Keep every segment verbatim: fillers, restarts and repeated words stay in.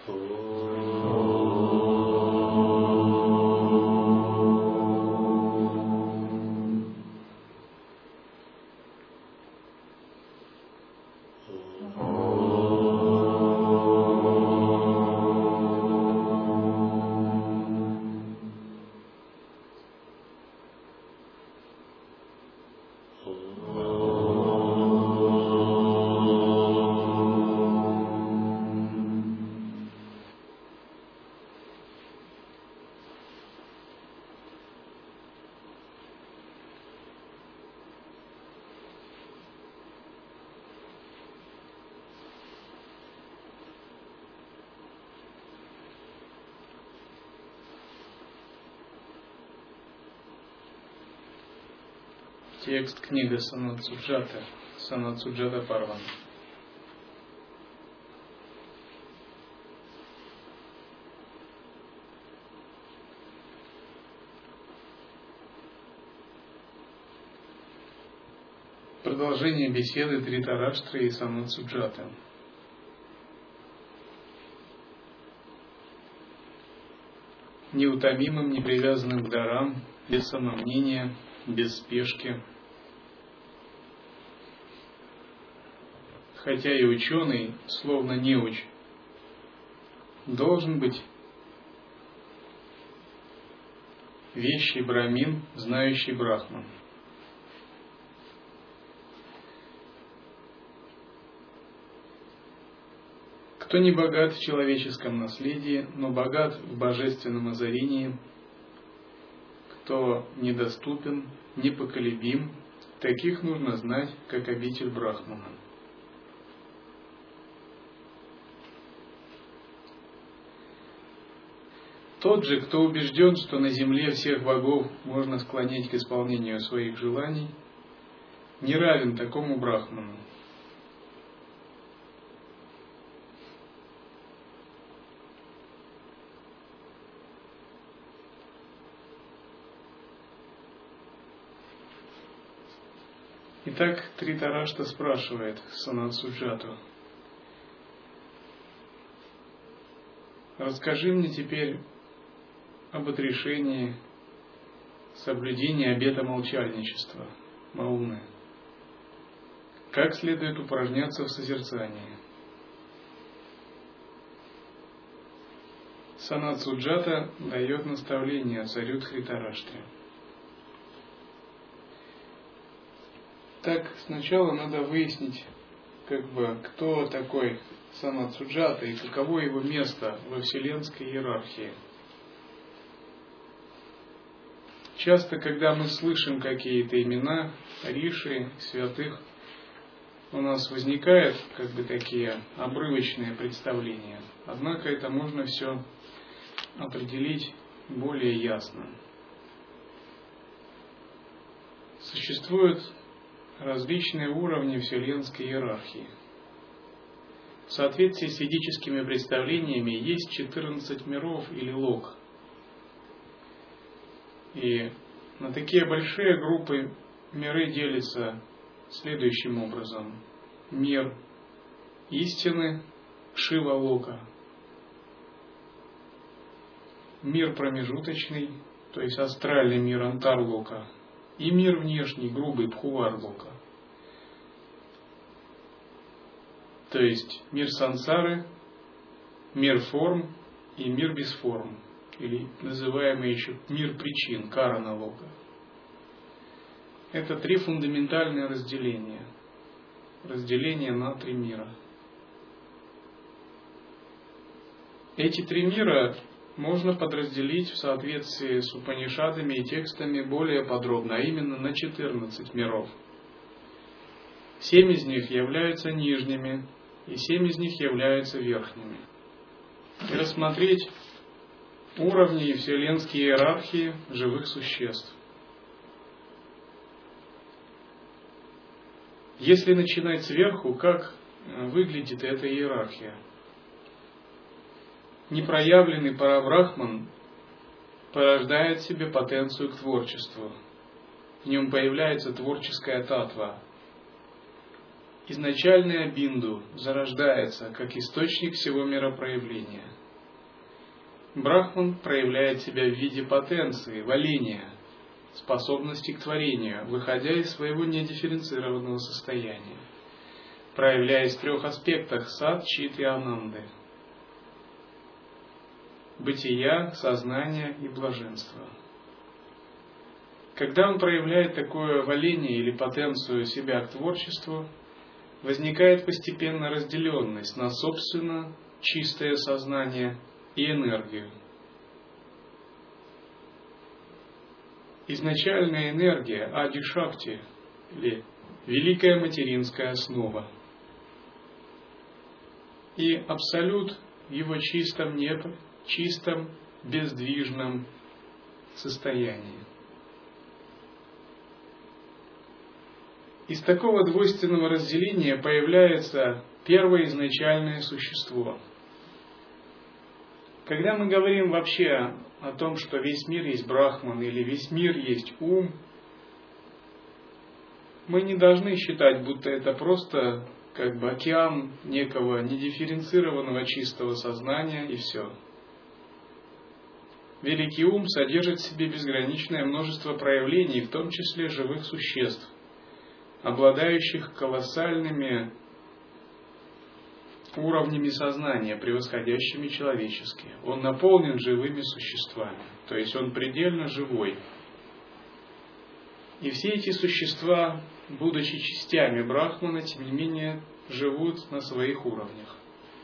Текст книга Санат Суджата, Санат Суджата Парван. Продолжение беседы Дритараштры и Санат Суджаты. Неутомимым, непривязанным к дарам, без самомнения, без спешки. Хотя и ученый, словно неуч, должен быть вещий брамин, знающий брахман. Кто не богат в человеческом наследии, но богат в божественном озарении, кто недоступен, непоколебим, таких нужно знать, как обитель Брахмана. Тот же, кто убежден, что на земле всех богов можно склонять к исполнению своих желаний, не равен такому Брахману. Итак, Дритарашта спрашивает Санат Суджату: расскажи мне теперь об отрешении, соблюдении обета молчальничества, мауны. Как следует упражняться в созерцании? Санат Суджата дает наставление царю Дритараштре. Так, сначала надо выяснить, как бы, кто такой Санат Суджата и каково его место во вселенской иерархии. Часто, когда мы слышим какие-то имена риши, святых, у нас возникают как бы такие обрывочные представления. Однако это можно все определить более ясно. Существуют различные уровни вселенской иерархии. В соответствии с ведическими представлениями есть четырнадцать миров или лок. И на такие большие группы миры делятся следующим образом. Мир истины, Шива-лока. Мир промежуточный, то есть астральный мир, Антар-лока. И мир внешний, грубый, Бхувар-лока. То есть мир сансары, мир форм и мир без форм. Или называемый еще мир причин, Карана-лока. Это три фундаментальные разделения. Разделение на три мира. Эти три мира можно подразделить в соответствии с Упанишадами и текстами более подробно, а именно на четырнадцать миров. Семь из них являются нижними, и семь из них являются верхними. И рассмотреть уровни вселенской иерархии живых существ. Если начинать сверху, как выглядит эта иерархия? Непроявленный парабрахман порождает в себе потенцию к творчеству. В нем появляется творческая татва. изначальная бинду зарождается как источник всего миропроявления. Брахман проявляет себя в виде потенции, валения, способности к творению, выходя из своего недифференцированного состояния, проявляясь в трех аспектах сат, чит и ананды: бытия, сознания и блаженства. Когда он проявляет такое валение или потенцию себя к творчеству, возникает постепенно разделенность на собственно чистое сознание и энергию. Изначальная энергия Ади-Шакти, или великая материнская основа, и абсолют в его чистом небе, чистом, бездвижном состоянии. Из такого двойственного разделения появляется первое изначальное существо. Когда мы говорим вообще о том, что весь мир есть Брахман или весь мир есть ум, мы не должны считать, будто это просто как бы океан некого недифференцированного чистого сознания и все. Великий ум содержит в себе безграничное множество проявлений, в том числе живых существ, обладающих колоссальными уровнями сознания, превосходящими человеческие. Он наполнен живыми существами, то есть он предельно живой. И все эти существа, будучи частями Брахмана, тем не менее живут на своих уровнях.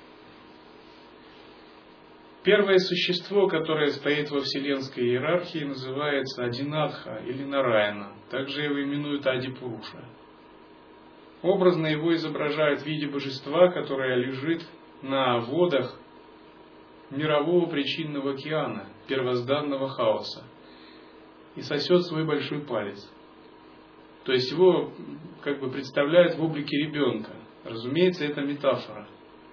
Первое существо, которое стоит во вселенской иерархии, называется Адинатха или Нараяна. Также его именуют Ади-Пуруша. Образно его изображают в виде божества, которое лежит на водах мирового причинного океана, первозданного хаоса, и сосет свой большой палец. То есть его как бы представляют в облике ребенка. Разумеется, это метафора.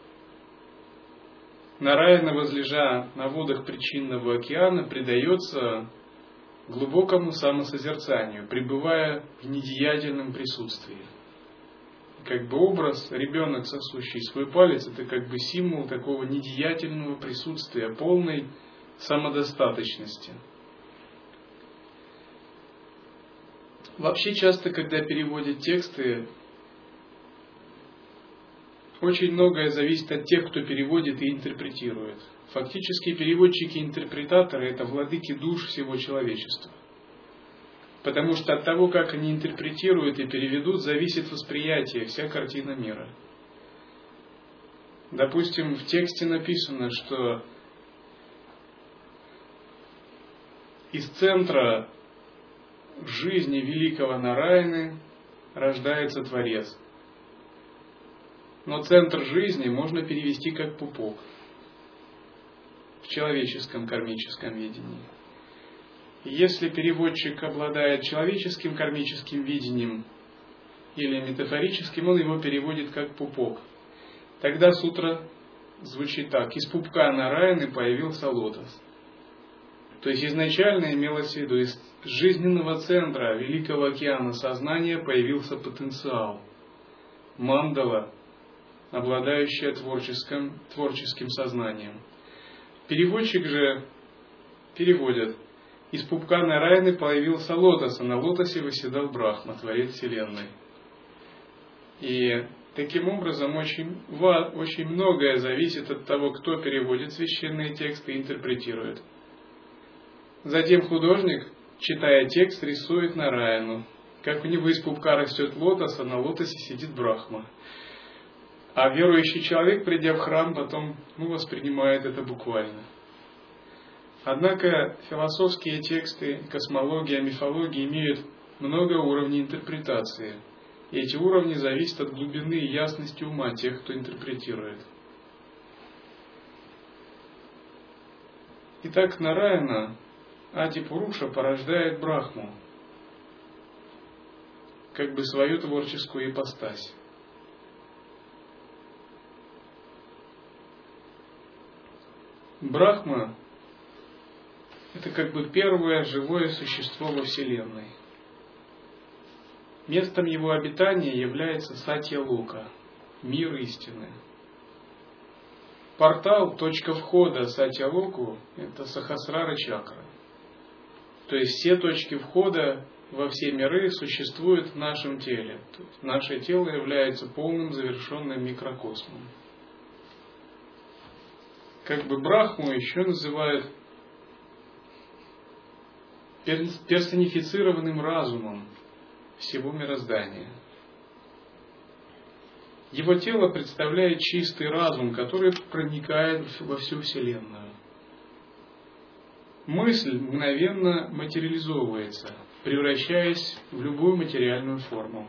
Нараяна, возлежа на водах причинного океана, предается глубокому самосозерцанию, пребывая в недеятельном присутствии. Как бы образ, ребенок, сосущий свой палец, это как бы символ такого недеятельного присутствия, полной самодостаточности. Вообще часто, когда переводят тексты, очень многое зависит от тех, кто переводит и интерпретирует. Фактически переводчики и интерпретаторы – это владыки душ всего человечества. Потому что от того, как они интерпретируют и переведут, зависит восприятие, вся картина мира. Допустим, в тексте написано, что из центра жизни великого Нараяны рождается Творец. Но центр жизни можно перевести как пупок в человеческом кармическом видении. Если переводчик обладает человеческим кармическим видением или метафорическим, он его переводит как пупок. Тогда сутра звучит так: из пупка Нараяны появился лотос. То есть изначально имелось в виду, из жизненного центра Великого океана сознания появился потенциал, мандала, обладающая творческим, творческим сознанием. Переводчик же переводит: из пупка Нараяны появился лотос, а на лотосе восседал Брахма, Творец Вселенной. И таким образом очень, очень многое зависит от того, кто переводит священные тексты и интерпретирует. Затем художник, читая текст, рисует Нараяну. Как у него из пупка растет лотос, а на лотосе сидит Брахма. А верующий человек, придя в храм, потом ну, воспринимает это буквально. Однако философские тексты, космология, мифология имеют много уровней интерпретации. И эти уровни зависят от глубины и ясности ума тех, кто интерпретирует. Итак, Нараяна, Ади-Пуруша, порождает Брахму, как бы свою творческую ипостась. Брахма – это как бы первое живое существо во Вселенной. Местом его обитания является Сатья-лока, мир истины. Портал, точка входа Сатья-локу – это Сахасрара чакра. То есть все точки входа во все миры существуют в нашем теле. То есть наше тело является полным завершенным микрокосмом. Как бы Брахму еще называют персонифицированным разумом всего мироздания. Его тело представляет чистый разум, который проникает во всю Вселенную. Мысль мгновенно материализовывается, превращаясь в любую материальную форму.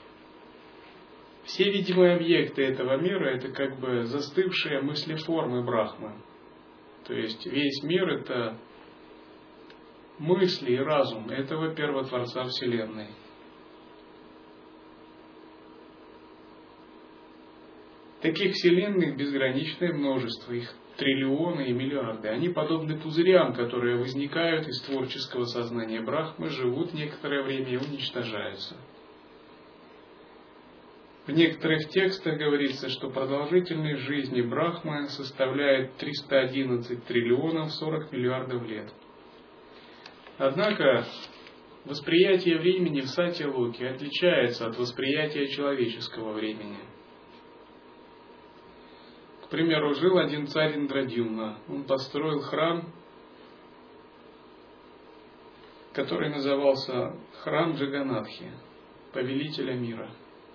Все видимые объекты этого мира – это как бы застывшие мыслеформы Брахмы. То есть весь мир – это мысли и разум этого первотворца Вселенной. Таких вселенных безграничное множество, их триллионы и миллиарды. Они подобны пузырям, которые возникают из творческого сознания Брахмы, живут некоторое время и уничтожаются. В некоторых текстах говорится, что продолжительность жизни Брахмы составляет триста одиннадцать триллионов сорок миллиардов лет. Однако восприятие времени в Сатья-локе отличается от восприятия человеческого времени. К примеру, жил один царь Индрадьюмна. Он построил храм, который назывался храм Джаганатхи, повелителя мира.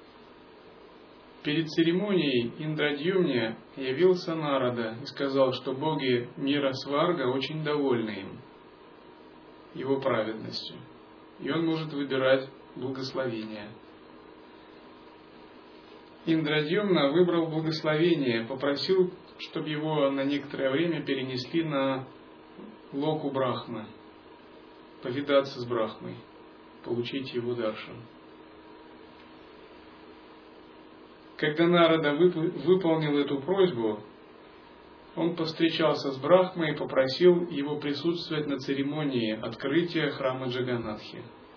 Перед церемонией Индрадьюмне явился Нарада и сказал, что боги мира Сварга очень довольны им, его праведностью, и он может выбирать благословение. Индрадьюмна выбрал благословение, попросил, чтобы его на некоторое время перенесли на локу Брахмы, повидаться с Брахмой, получить его даршан. Когда Нарада выполнил эту просьбу, он повстречался с Брахмой и попросил его присутствовать на церемонии открытия храма Джаганатхи.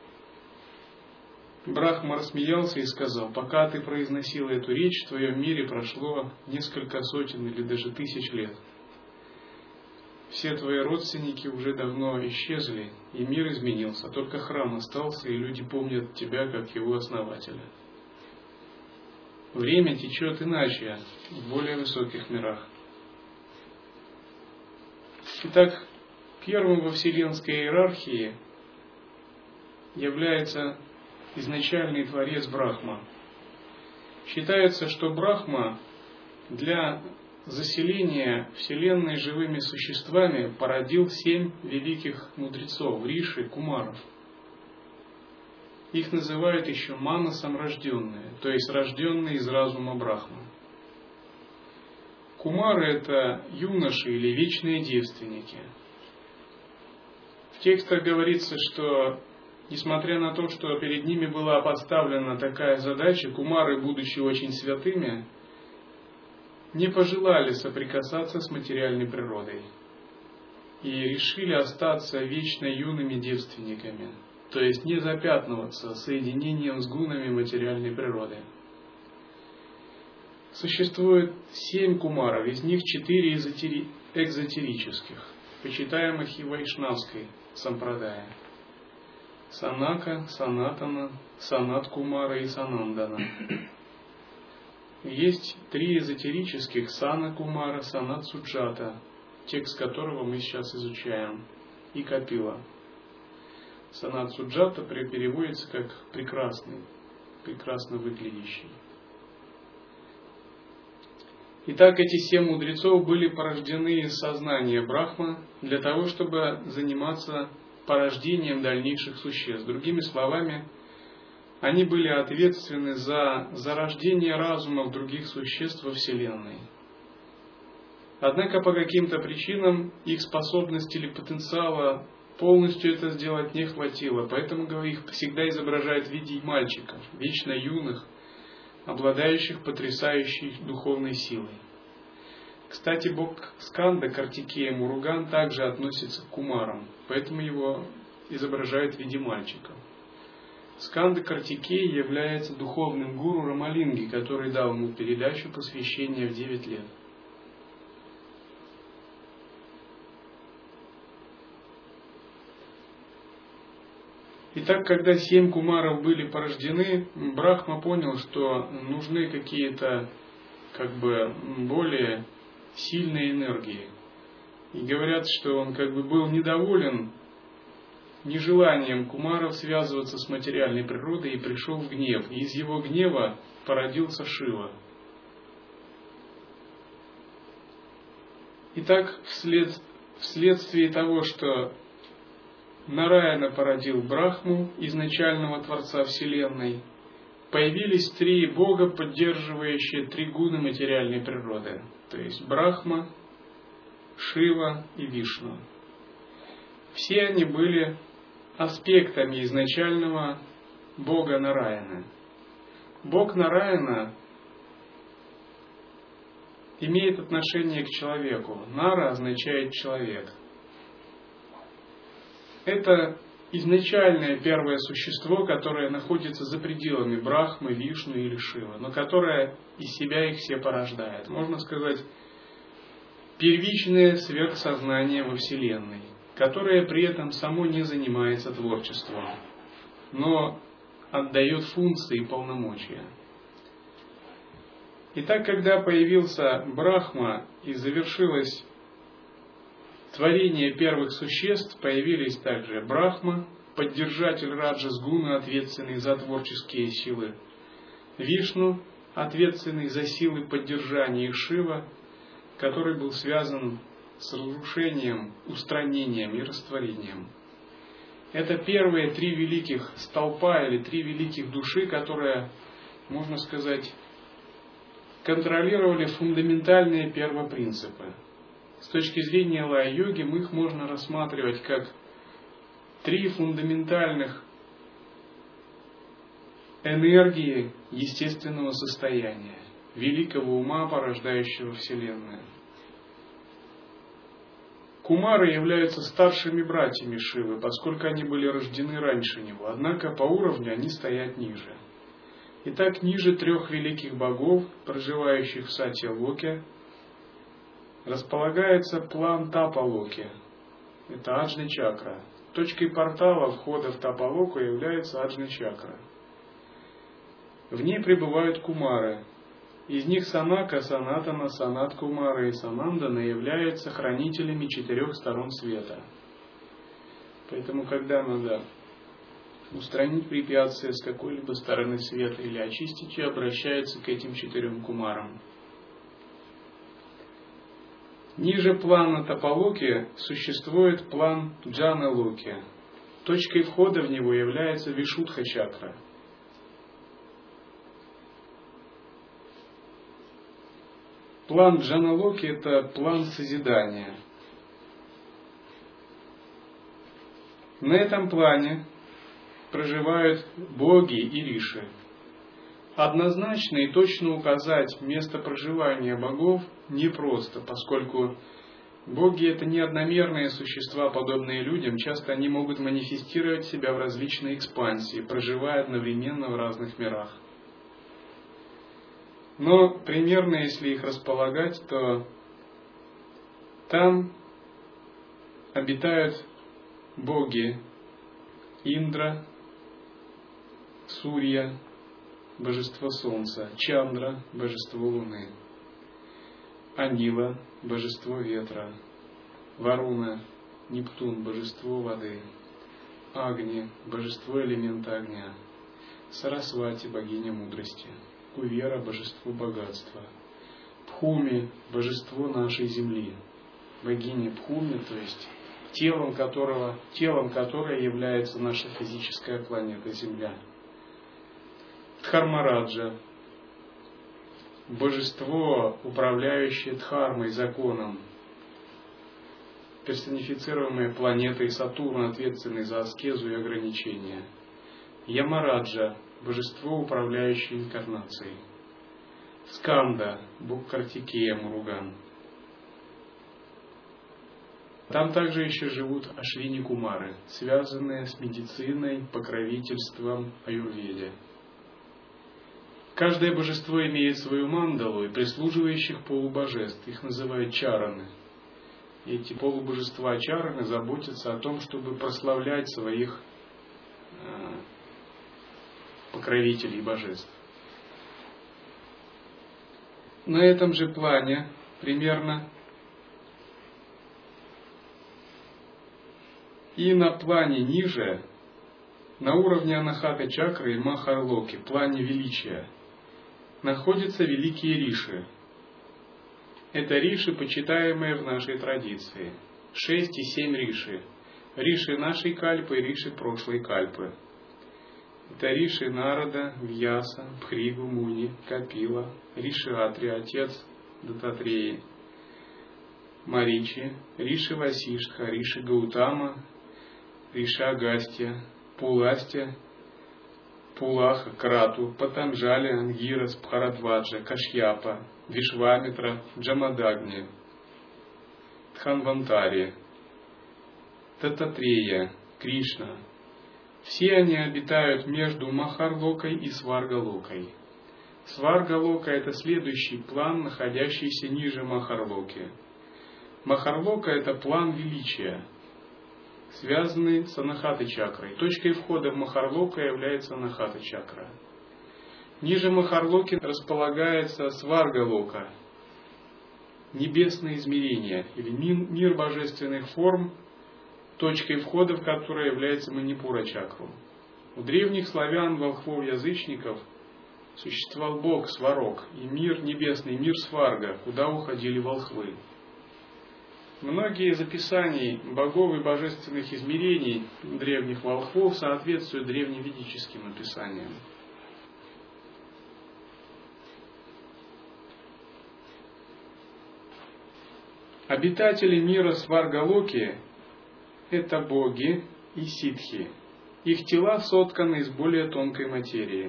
Брахма рассмеялся и сказал: пока ты произносил эту речь, в твоем мире прошло несколько сотен или даже тысяч лет. Все твои родственники уже давно исчезли, и мир изменился, только храм остался, и люди помнят тебя как его основателя. Время течет иначе, в более высоких мирах. Итак, первым во вселенской иерархии является изначальный творец Брахма. Считается, что Брахма для заселения Вселенной живыми существами породил семь великих мудрецов, риши, кумаров. Их называют еще манасом рожденные, то есть рожденные из разума Брахмы. Кумары – это юноши или вечные девственники. В текстах говорится, что несмотря на то, что перед ними была поставлена такая задача, кумары, будучи очень святыми, не пожелали соприкасаться с материальной природой и решили остаться вечно юными девственниками, то есть не запятнываться соединением с гунами материальной природы. Существует семь кумаров, из них четыре эзотери... экзотерических, почитаемых и вайшнавской сампрадая. Санака, Санатана, Санат-кумара и Санандана. Есть три эзотерических: Сана-кумара, Санат-суджата, текст которого мы сейчас изучаем, и Капила. Санат-суджата переводится как прекрасный, прекрасно выглядящий. Итак, эти семь мудрецов были порождены из сознания Брахма для того, чтобы заниматься порождением дальнейших существ. Другими словами, они были ответственны за зарождение разумов других существ во Вселенной. Однако по каким-то причинам их способности или потенциала полностью это сделать не хватило, поэтому их всегда изображают в виде мальчиков, вечно юных, обладающих потрясающей духовной силой. Кстати, бог Сканда, Картикея Муруган, также относится к кумарам, поэтому его изображают в виде мальчиков. Сканда Картикей является духовным гуру Рамалинги, который дал ему передачу посвящения в девять лет. Итак, когда семь кумаров были порождены, Брахма понял, что нужны какие-то как бы более сильные энергии. И говорят, что он как бы был недоволен нежеланием кумаров связываться с материальной природой и пришел в гнев. И из его гнева породился Шива. Итак, вслед, вследствие того, что Нараяна породил Брахму, изначального Творца Вселенной, появились три бога, поддерживающие три гуны материальной природы. То есть Брахма, Шива и Вишну. Все они были аспектами изначального бога Нараяна. Бог Нараяна имеет отношение к человеку. Нара означает человек. Это изначальное первое существо, которое находится за пределами Брахмы, Вишну или Шивы, но которое из себя их все порождает. Можно сказать, первичное сверхсознание во Вселенной, которое при этом само не занимается творчеством, но отдает функции и полномочия. Итак, когда появился Брахма и завершилось творение первых существ, появились также Брахма, поддержатель Раджас-гуны, ответственный за творческие силы, Вишну, ответственный за силы поддержания, и Шива, который был связан с разрушением, устранением и растворением. Это первые три великих столпа или три великих души, которые, можно сказать, контролировали фундаментальные первопринципы. С точки зрения лая-йоги мы их можно рассматривать как три фундаментальных энергии естественного состояния, великого ума, порождающего Вселенную. Кумары являются старшими братьями Шивы, поскольку они были рождены раньше него, однако по уровню они стоят ниже. Итак, ниже трех великих богов, проживающих в Сатья-локе, располагается план Тапа-локи. Это Аджна-чакра. Точкой портала входа в Тапа-локу является Аджна-чакра. В ней пребывают кумары. Из них Санака, Санатана, Санат-кумара и Санандана являются хранителями четырех сторон света. Поэтому, когда надо устранить препятствия с какой-либо стороны света или очистить ее, обращаются к этим четырем кумарам. Ниже плана Тапа-локи существует план Джана-локи. Точкой входа в него является Вишудха-чакра. План Джана-локи – это план созидания. На этом плане проживают боги и риши. Однозначно и точно указать место проживания богов непросто, поскольку боги – это не одномерные существа, подобные людям. Часто они могут манифестировать себя в различной экспансии, проживая одновременно в разных мирах. Но примерно, если их располагать, то там обитают боги Индра, Сурья, божество Солнца, Чандра, божество Луны, Анила, божество Ветра, Варуна, Нептун, божество Воды, Агни, божество элемента огня, Сарасвати, богиня мудрости, Кувера, божество богатства, Пхуми, божество нашей земли, богиня Пхуми, то есть телом которого, телом которой является наша физическая планета Земля. Дхармараджа, божество, управляющее Дхармой, законом, персонифицируемая планетой Сатурн, ответственный за аскезу и ограничения. Ямараджа, божество, управляющее инкарнацией. Сканда, бог Картикея, Муруган. Там также еще живут Ашвини-кумары, связанные с медициной, покровительством аюрведе. Каждое божество имеет свою мандалу и прислуживающих полубожеств, их называют чараны. И эти полубожества чараны заботятся о том, чтобы прославлять своих э, покровителей божеств. На этом же плане примерно и на плане ниже, на уровне Анахата чакры и Махарлоки, плане величия, находятся великие риши. Это риши, почитаемые в нашей традиции. Шесть и семь риши. Риши нашей кальпы и риши прошлой кальпы. Это риши Нарада, Вьяса, Бхригу, Муни, Капила, риши Атри, отец Дататреи, Маричи, риши Васиштха, риши Гаутама, риши Агастья, Пуластья, Пулаха, Крату, Патанджали, Ангирас, Бхарадваджа, Кашьяпа, Вишвамитра, Джамадагни, Дханвантари, Дататрея, Кришна. Все они обитают между Махарлокой и Сваргалокой. Сваргалока – это следующий план, находящийся ниже Махарлоки. Махарлока – это план величия, связанный с Анахата чакрой. Точкой входа в Махарлока является Анахата чакра. Ниже Махарлоки располагается Сваргалока, небесное измерение или мир божественных форм, точкой входа в которой является Манипура чакру. У древних славян, волхвов, язычников существовал бог Сварог и мир небесный, мир Сварга, куда уходили волхвы. Многие из описаний богов и божественных измерений древних волхвов соответствуют древневедическим описаниям. Обитатели мира Сваргалоки – это боги и ситхи. Их тела сотканы из более тонкой материи.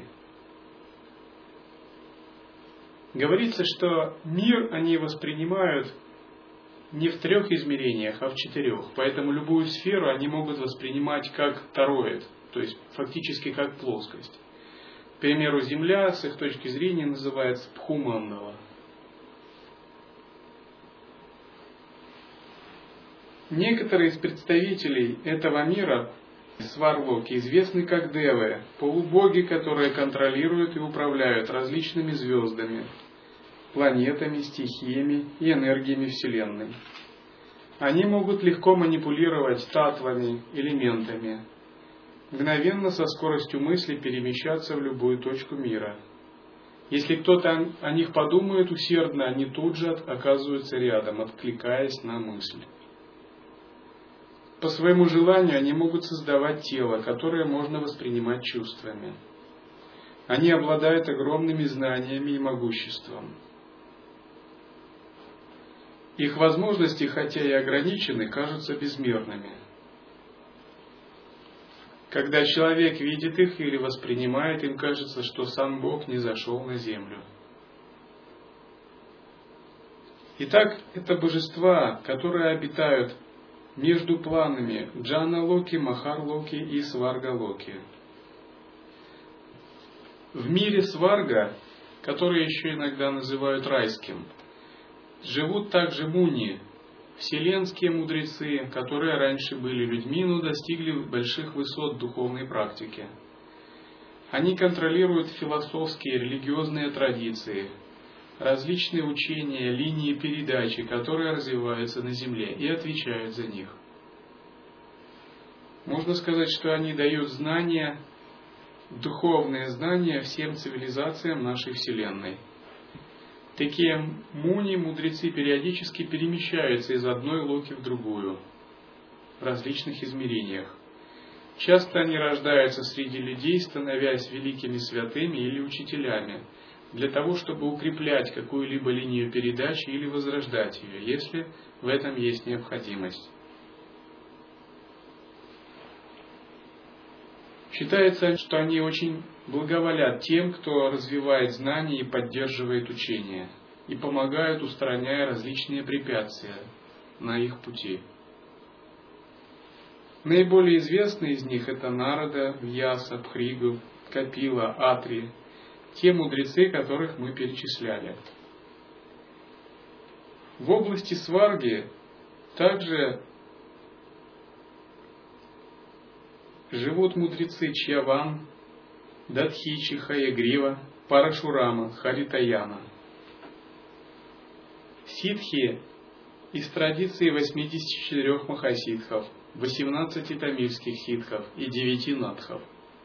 Говорится, что мир они воспринимают не в трех измерениях, а в четырех. Поэтому любую сферу они могут воспринимать как тороид, то есть фактически как плоскость. К примеру, Земля с их точки зрения называется Пхумандала. Некоторые из представителей этого мира, Сварлоки, известны как девы, полубоги, которые контролируют и управляют различными звездами, планетами, стихиями и энергиями Вселенной. Они могут легко манипулировать татвами, элементами, мгновенно со скоростью мысли перемещаться в любую точку мира. Если кто-то о них подумает усердно, они тут же оказываются рядом, откликаясь на мысль. По своему желанию они могут создавать тело, которое можно воспринимать чувствами. Они обладают огромными знаниями и могуществом. Их возможности, хотя и ограничены, кажутся безмерными. Когда человек видит их или воспринимает, им кажется, что сам Бог не зашел на землю. Итак, это божества, которые обитают между планами Джана-локи, Махар-локи и Сварга-локи. В мире Сварга, который еще иногда называют райским, живут также муни, вселенские мудрецы, которые раньше были людьми, но достигли больших высот духовной практики. Они контролируют философские и религиозные традиции, различные учения, линии передачи, которые развиваются на Земле, и отвечают за них. Можно сказать, что они дают знания, духовные знания всем цивилизациям нашей Вселенной. Такие муни, мудрецы, периодически перемещаются из одной локи в другую, в различных измерениях. Часто они рождаются среди людей, становясь великими святыми или учителями, для того, чтобы укреплять какую-либо линию передачи или возрождать ее, если в этом есть необходимость. Считается, что они очень благоволят тем, кто развивает знания и поддерживает учение, и помогают, устраняя различные препятствия на их пути. Наиболее известные из них это Нарада, Вьяса, Бхригу, Капила, Атри, те мудрецы, которых мы перечисляли. В области Сварги также живут мудрецы Чьяван, Датхичи, Хаягрива, Парашурама, Харитаяна. Ситхи из традиции восьмидесяти четырёх махасидхов, восемнадцати тамильских ситхов и девяти надхов.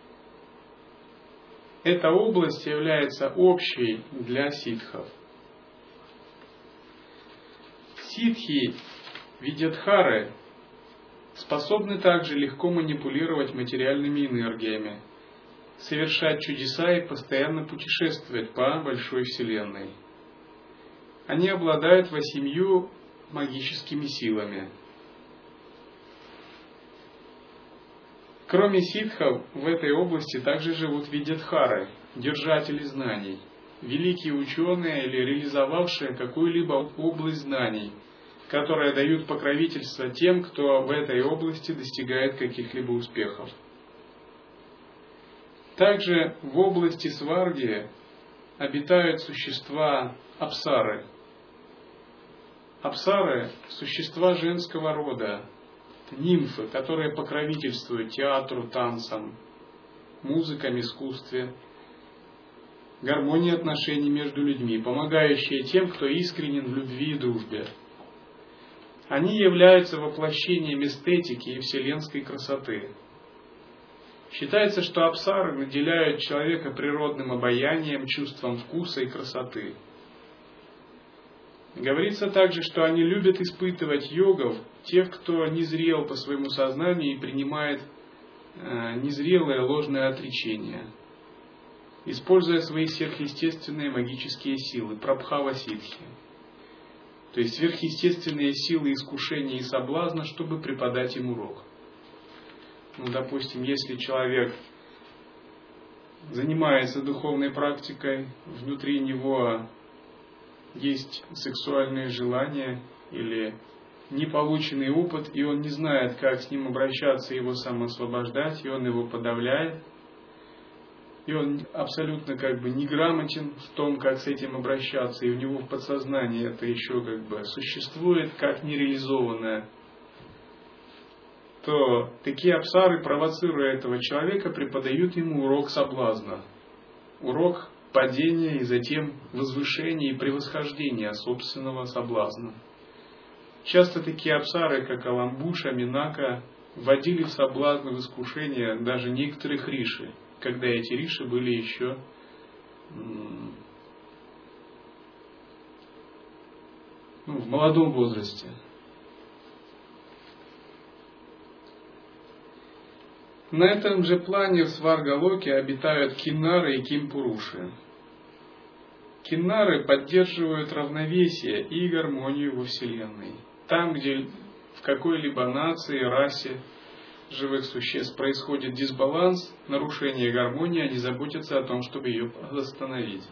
Эта область является общей для ситхов. Ситхи, видьядхары, способны также легко манипулировать материальными энергиями, совершать чудеса и постоянно путешествовать по большой вселенной. Они обладают восемью магическими силами. Кроме ситхов, в этой области также живут видьядхары, держатели знаний, великие ученые или реализовавшие какую-либо область знаний, которые дают покровительство тем, кто в этой области достигает каких-либо успехов. Также в области Сварги обитают существа апсары. Апсары – существа женского рода, нимфы, которые покровительствуют театру, танцам, музыкам, искусстве, гармонии отношений между людьми, помогающие тем, кто искренен в любви и дружбе. Они являются воплощением эстетики и вселенской красоты. Считается, что апсары наделяют человека природным обаянием, чувством вкуса и красоты. Говорится также, что они любят испытывать йогов, тех, кто не зрел по своему сознанию и принимает э, незрелое ложное отречение, используя свои сверхъестественные магические силы, прабхава-ситхи, то есть сверхъестественные силы искушения и соблазна, чтобы преподать им урок. Ну, допустим, если человек занимается духовной практикой, внутри него есть сексуальные желания или неполученный опыт, и он не знает, как с ним обращаться, его самоосвобождать, и он его подавляет, и он абсолютно как бы неграмотен в том, как с этим обращаться, и у него в подсознании это еще как бы существует как нереализованное, то такие апсары, провоцируя этого человека, преподают ему урок соблазна, урок падения и затем возвышения и превосхождения собственного соблазна. Часто такие апсары, как Аламбуша, Минака, вводили в соблазн, в искушение даже некоторых риши, когда эти риши были еще ну, в молодом возрасте. На этом же плане в Сваргалоке обитают киннары и кимпуруши. Киннары поддерживают равновесие и гармонию во Вселенной. Там, где в какой-либо нации, расе живых существ происходит дисбаланс, нарушение гармонии, они заботятся о том, чтобы ее восстановить.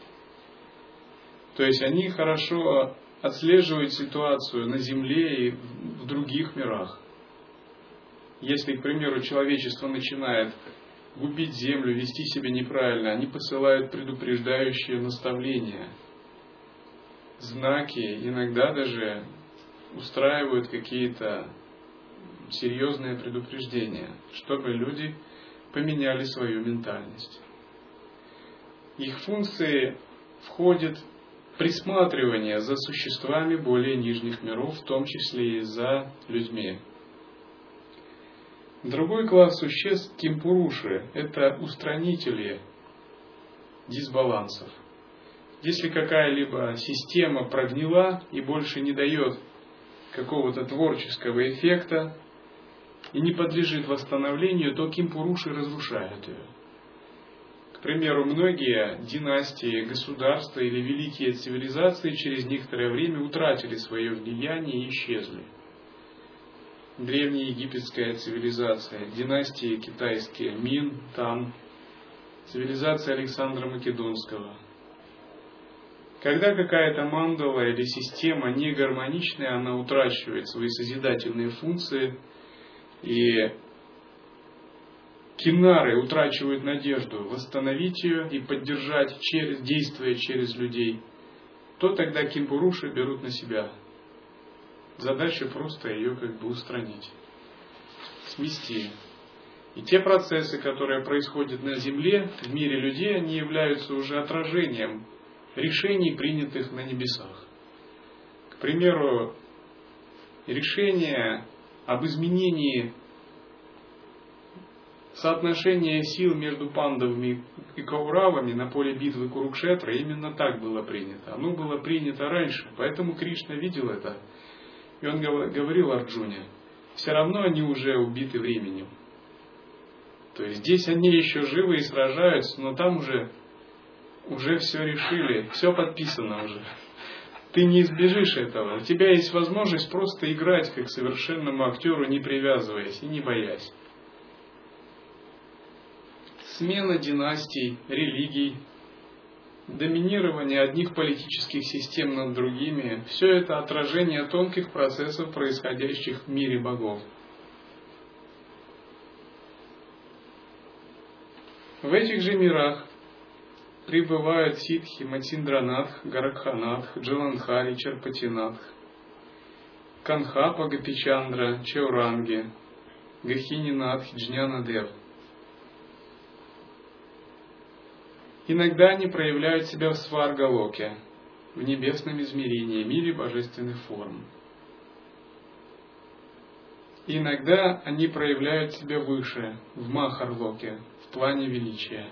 То есть они хорошо отслеживают ситуацию на Земле и в других мирах. Если, к примеру, человечество начинает губить землю, вести себя неправильно, они посылают предупреждающие наставления, знаки, иногда даже устраивают какие-то серьезные предупреждения, чтобы люди поменяли свою ментальность. Их функции входят присматривание за существами более нижних миров, в том числе и за людьми. Другой класс существ, кимпуруши, это устранители дисбалансов. Если какая-либо система прогнила и больше не дает какого-то творческого эффекта и не подлежит восстановлению, то кимпуруши разрушают ее. К примеру, многие династии, государства или великие цивилизации через некоторое время утратили свое влияние и исчезли. Древняя египетская цивилизация, династии китайские, Мин, Тан, цивилизация Александра Македонского. Когда какая-то мандала или система не гармоничная, она утрачивает свои созидательные функции, и кинары утрачивают надежду восстановить ее и поддержать, через, действуя через людей, то тогда кимпуруши берут на себя задачу просто ее как бы устранить, смести. И те процессы, которые происходят на Земле, в мире людей, они являются уже отражением решений, принятых на небесах. К примеру, решение об изменении соотношения сил между пандавами и кауравами на поле битвы Курукшетра именно так было принято. Оно было принято раньше, поэтому Кришна видел это. И он говорил Арджуне, все равно они уже убиты временем. То есть здесь они еще живы и сражаются, но там уже, уже все решили, все подписано уже. Ты не избежишь этого. У тебя есть возможность просто играть как совершенному актеру, не привязываясь и не боясь. Смена династий, религий, доминирование одних политических систем над другими – все это отражение тонких процессов, происходящих в мире богов. В этих же мирах пребывают ситхи, Матиндранатх, Гаракханатх, Джаландхари, Чарпатинатх, Канхапа, Гапичандра, Чауранги, Гахининатх, Джнянадев. Иногда они проявляют себя в Сваргалоке, в небесном измерении, мире божественных форм. И иногда они проявляют себя выше, в Махарлоке, в плане величия.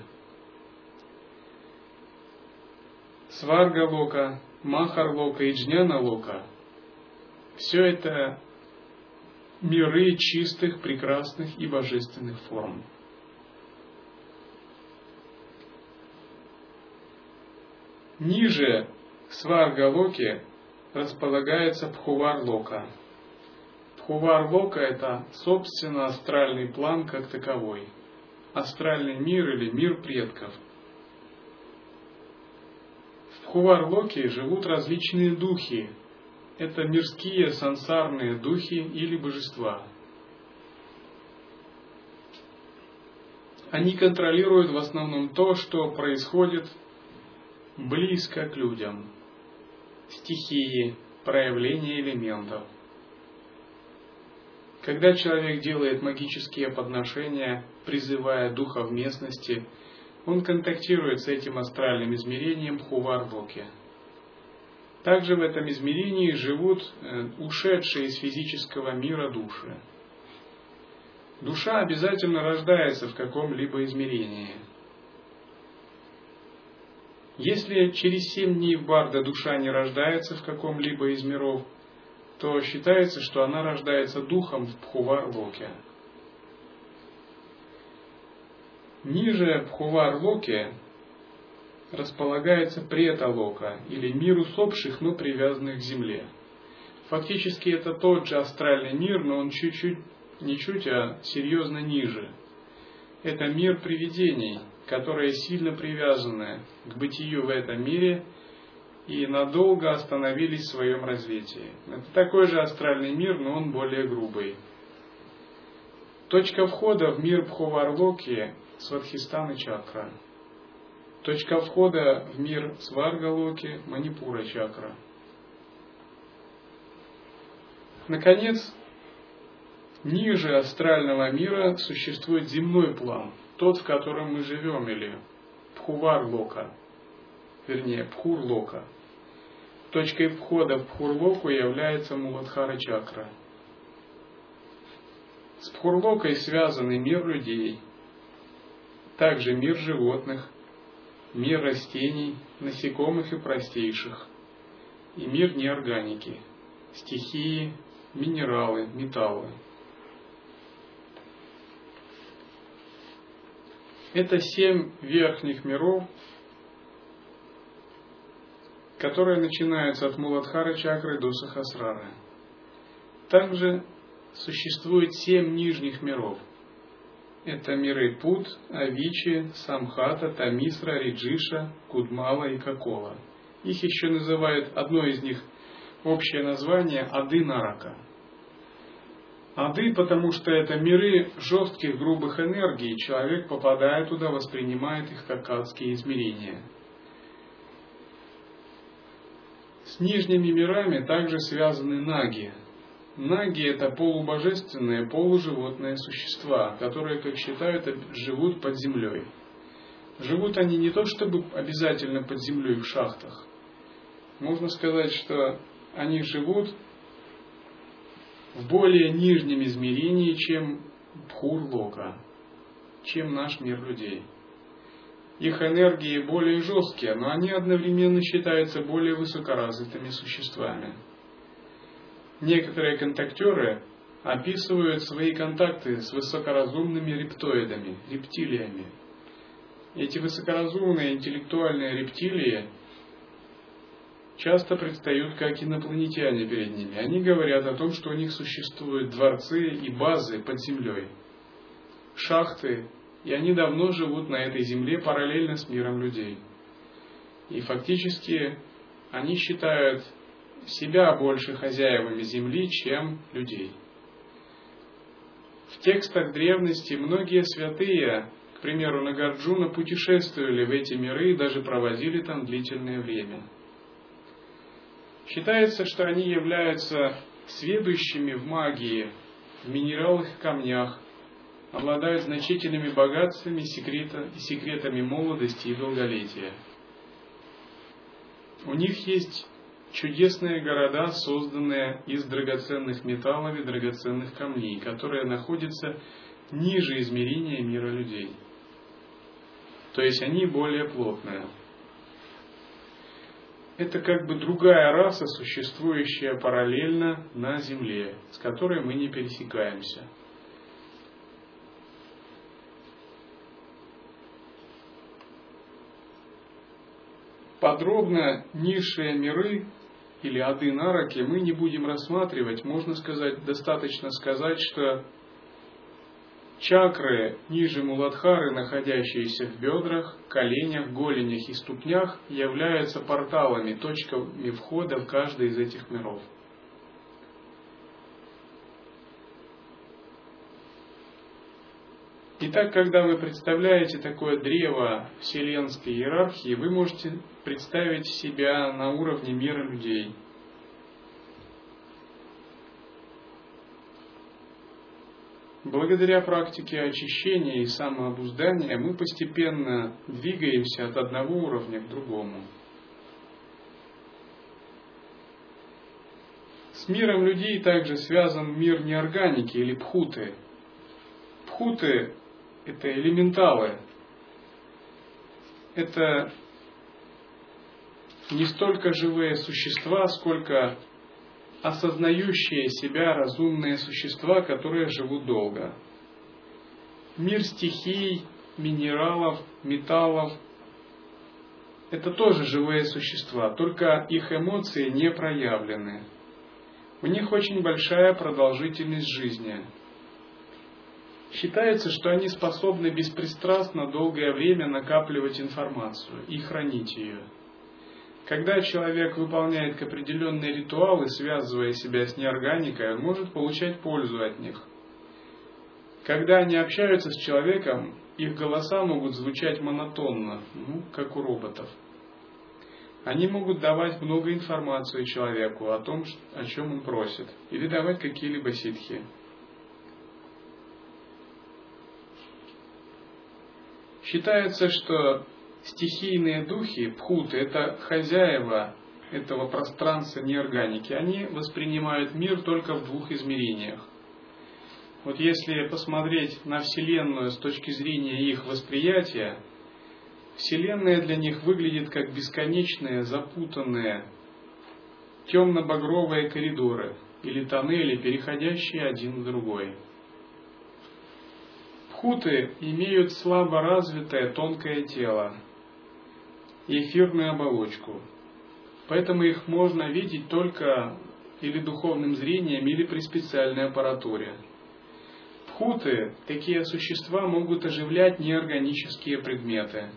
Сваргалока, Махарлока и Джняналока – все это миры чистых, прекрасных и божественных форм. Ниже Сваргалоки располагается Пхуварлока. Пхуварлока – это, собственно, астральный план как таковой. Астральный мир или мир предков. В Пхуварлоке живут различные духи. Это мирские сансарные духи или божества. Они контролируют в основном то, что происходит близко к людям. Стихии, проявления элементов. Когда человек делает магические подношения, призывая духов местности, он контактирует с этим астральным измерением Пхуварлоки. Также в этом измерении живут ушедшие из физического мира души. Душа обязательно рождается в каком-либо измерении. Если через семь дней Барда душа не рождается в каком-либо из миров, то считается, что она рождается духом в Пхуварлоке. Ниже Пхуварлоки располагается Преталока, или мир усопших, но привязанных к земле. Фактически это тот же астральный мир, но он чуть-чуть, не чуть, а серьезно ниже. Это мир привидений, которые сильно привязаны к бытию в этом мире и надолго остановились в своем развитии. Это такой же астральный мир, но он более грубый. Точка входа в мир Пхуварлоки – Свадхистана чакра. Точка входа в мир Сваргалоки – Манипура чакра. Наконец, ниже астрального мира существует земной план, тот, в котором мы живем, или Пхуварлока, вернее, Пхурлока. Точкой входа в Пхурлоку является Муладхара чакра. С Пхурлокой связаны мир людей, также мир животных, мир растений, насекомых и простейших, и мир неорганики, стихии, минералы, металлы. Это семь верхних миров, которые начинаются от Муладхара чакры до Сахасрара. Также существует семь нижних миров. Это миры Пут, Авичи, Самхата, Тамисра, Риджиша, Кудмала и Какола. Их еще называют, одно из них, общее название Ады Нарака. Ады, потому что это миры жестких, грубых энергий, человек, попадая туда, воспринимает их как адские измерения. С нижними мирами также связаны наги. Наги – это полубожественные, полуживотные существа, которые, как считают, живут под землей. Живут они не то чтобы обязательно под землей в шахтах. Можно сказать, что они живут в более нижнем измерении, чем Бхур-лока, чем наш мир людей. Их энергии более жесткие, но они одновременно считаются более высокоразвитыми существами. Некоторые контактеры описывают свои контакты с высокоразумными рептоидами, рептилиями. Эти высокоразумные интеллектуальные рептилии часто предстают как инопланетяне перед ними. Они говорят о том, что у них существуют дворцы и базы под землей, шахты, и они давно живут на этой земле параллельно с миром людей. И фактически они считают себя больше хозяевами земли, чем людей. В текстах древности многие святые, к примеру, Нагарджуна, путешествовали в эти миры и даже проводили там длительное время. Считается, что они являются сведущими в магии, в минералах и камнях, обладают значительными богатствами секрета, и секретами молодости и долголетия. У них есть чудесные города, созданные из драгоценных металлов и драгоценных камней, которые находятся ниже измерения мира людей. То есть они более плотные. Это как бы другая раса, существующая параллельно на Земле, с которой мы не пересекаемся. Подробно низшие миры или ады нараки мы не будем рассматривать. Можно сказать, достаточно сказать, что чакры ниже Муладхары, находящиеся в бедрах, коленях, голенях и ступнях, являются порталами, точками входа в каждый из этих миров. Итак, когда вы представляете такое древо вселенской иерархии, вы можете представить себя на уровне мира людей. Благодаря практике очищения и самообуздания мы постепенно двигаемся от одного уровня к другому. С миром людей также связан мир неорганики или пхуты. Пхуты – это элементалы. Это не столько живые существа, сколько осознающие себя разумные существа, которые живут долго. Мир стихий, минералов, металлов – это тоже живые существа, только их эмоции не проявлены. У них очень большая продолжительность жизни. Считается, что они способны беспристрастно долгое время накапливать информацию и хранить ее. Когда человек выполняет определенные ритуалы, связывая себя с неорганикой, он может получать пользу от них. Когда они общаются с человеком, их голоса могут звучать монотонно, ну, как у роботов. Они могут давать много информации человеку о том, о чем он просит, или давать какие-либо ситхи. Считается, что стихийные духи, пхуты, это хозяева этого пространства неорганики. Они воспринимают мир только в двух измерениях. Вот если посмотреть на Вселенную с точки зрения их восприятия, Вселенная для них выглядит как бесконечные, запутанные, темно-багровые коридоры или тоннели, переходящие один в другой. Пхуты имеют слабо развитое тонкое тело и эфирную оболочку, поэтому их можно видеть только или духовным зрением, или при специальной аппаратуре. Пхуты, такие существа, могут оживлять неорганические предметы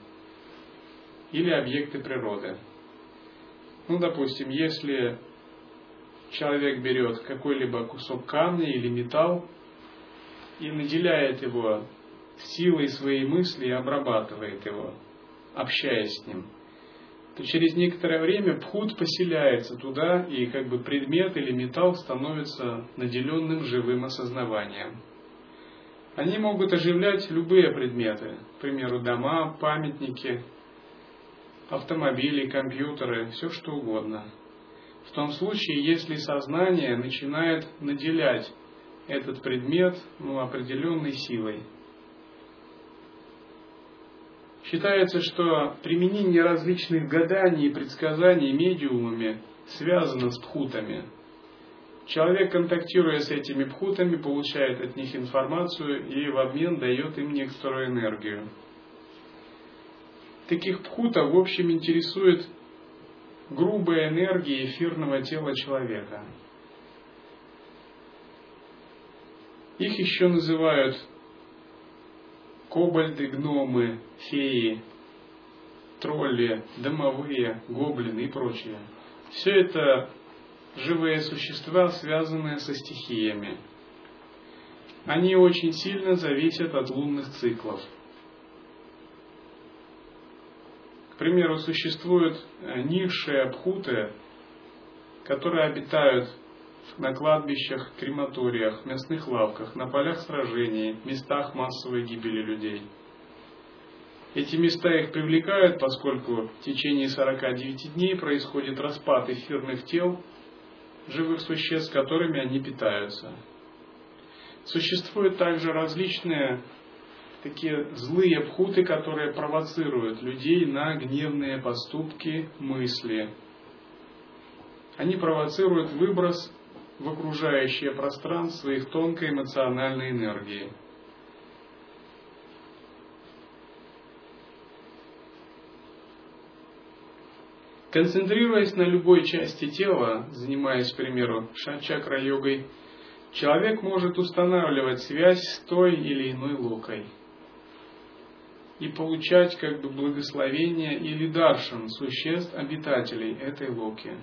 или объекты природы. Ну, допустим, если человек берет какой-либо кусок камня или металл и наделяет его силой своей мысли и обрабатывает его, общаясь с ним, то через некоторое время пхут поселяется туда, и как бы предмет или металл становится наделенным живым осознаванием. Они могут оживлять любые предметы, к примеру, дома, памятники, автомобили, компьютеры, все что угодно. В том случае, если сознание начинает наделять этот предмет ну, определенной силой. Считается, что применение различных гаданий и предсказаний медиумами связано с пхутами. Человек, контактируя с этими пхутами, получает от них информацию и в обмен дает им некоторую энергию. Таких пхутов, в общем, интересует грубая энергия эфирного тела человека. Их еще называют кобальды, гномы, феи, тролли, домовые, гоблины и прочее. Все это живые существа, связанные со стихиями. Они очень сильно зависят от лунных циклов. К примеру, существуют низшие пхуты, которые обитают на кладбищах, крематориях, мясных лавках, на полях сражений, местах массовой гибели людей. Эти места их привлекают, поскольку в течение сорока девяти дней происходит распад эфирных тел живых существ, которыми они питаются. Существуют также различные такие злые пхуты, которые провоцируют людей на гневные поступки, мысли. Они провоцируют выброс в окружающее пространство их тонкой эмоциональной энергии. Концентрируясь на любой части тела, занимаясь, к примеру, шан-чакра-йогой, человек может устанавливать связь с той или иной локой и получать как бы благословение или даршан существ, обитателей этой локи.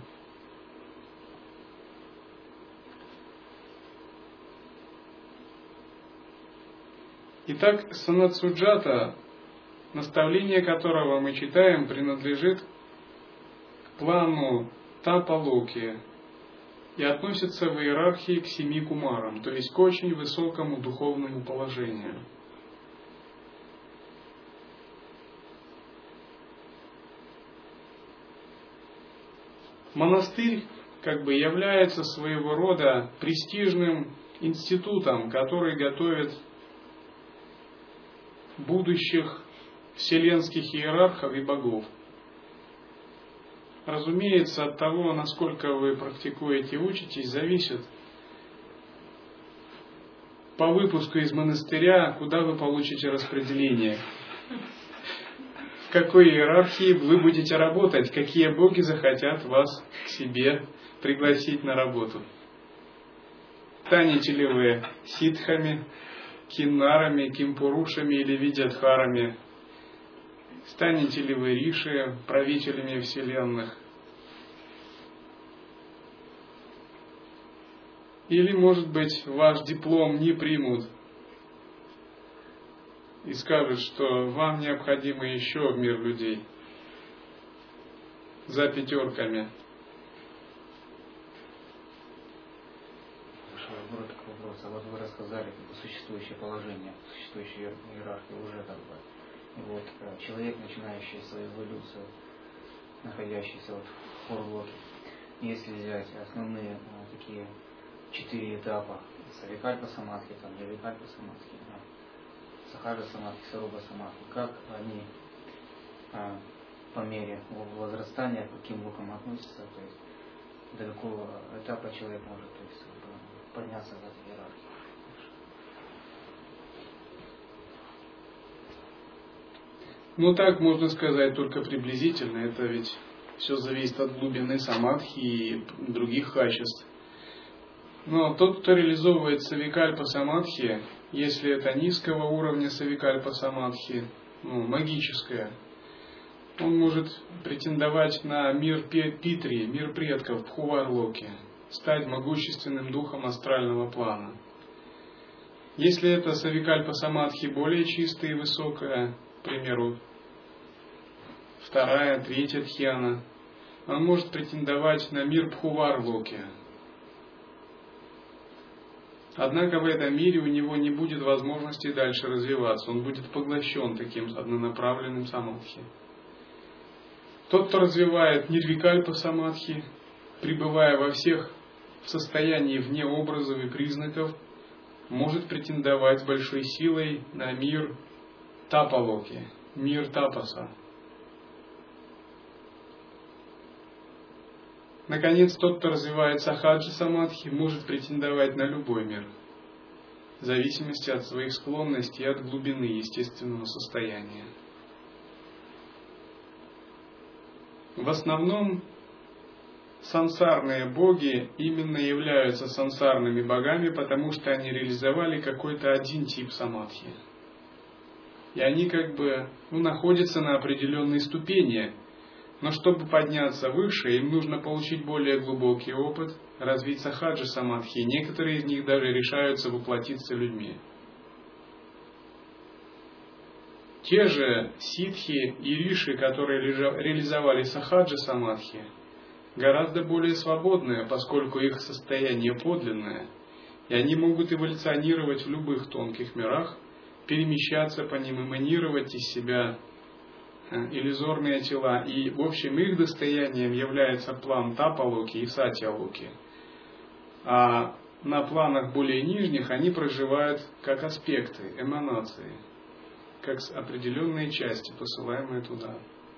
Итак, Санат-суджата, наставление которого мы читаем, принадлежит к плану Тапа-локи и относится в иерархии к семи кумарам, то есть к очень высокому духовному положению. Монастырь как бы является своего рода престижным институтом, который готовит будущих вселенских иерархов и богов. Разумеется, от того, насколько вы практикуете и учитесь, зависит по выпуску из монастыря, куда вы получите распределение, в какой иерархии вы будете работать, какие боги захотят вас к себе пригласить на работу. Станете ли вы ситхами, киннарами, кимпурушами или видьядхарами? Станете ли вы риши, правителями вселенных? Или, может быть, ваш диплом не примут и скажут, что вам необходимо еще в мир людей за пятерками. Такой вопрос. А вот вы рассказали как бы, существующее положение, существующая иерархия уже как бы. И вот человек, начинающий свою эволюцию, находящийся вот в хорлоке, если взять основные ну, такие четыре этапа, савикальпа самадхи, там, явикальпа самадхи, сахаджа самадхи, саруба самадхи, как они а, по мере возрастания к каким локам относятся, то есть до какого этапа человек может то есть, подняться в этой иерархии. Ну так можно сказать только приблизительно, это ведь все зависит от глубины самадхи и других качеств. Но тот, кто реализовывает савикальпа самадхи, если это низкого уровня савикальпа самадхи, ну, магическое, он может претендовать на мир Питри, мир предков, Пхувар-локи. стать могущественным духом астрального плана. Если это савикальпа самадхи более чистая и высокая, к примеру, вторая, третья дхьяна, он может претендовать на мир Бхувар-локе. Однако в этом мире у него не будет возможности дальше развиваться, он будет поглощен таким однонаправленным самадхи. Тот, кто развивает нирвикальпа самадхи, пребывая во всех в состоянии вне образов и признаков, может претендовать с большой силой на мир Тапалоки, мир Тапаса. Наконец, тот, кто развивает сахаджа самадхи, может претендовать на любой мир, в зависимости от своих склонностей и от глубины естественного состояния. В основном сансарные боги именно являются сансарными богами, потому что они реализовали какой-то один тип самадхи. И они как бы ну, находятся на определенной ступени, но чтобы подняться выше, им нужно получить более глубокий опыт, развить сахаджа самадхи, и некоторые из них даже решаются воплотиться людьми. Те же ситхи и риши, которые реализовали сахаджа самадхи, гораздо более свободные, поскольку их состояние подлинное, и они могут эволюционировать в любых тонких мирах, перемещаться по ним, эманировать из себя иллюзорные тела. И, в общем, их достоянием является план Тапалоки и Сатьялоки. А на планах более нижних они проживают как аспекты, эманации, как определенные части, посылаемые туда.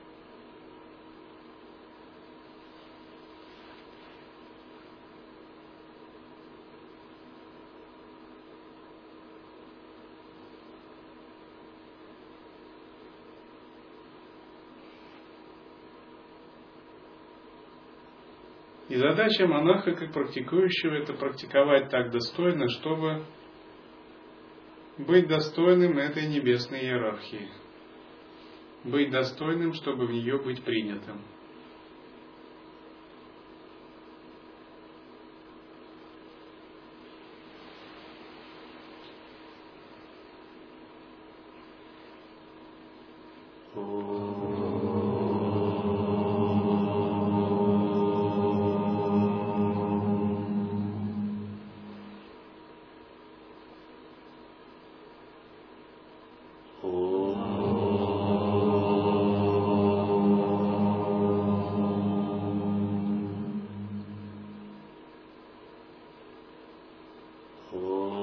И задача монаха, как практикующего, это практиковать так достойно, чтобы быть достойным этой небесной иерархии. Быть достойным, чтобы в нее быть принятым. Oh.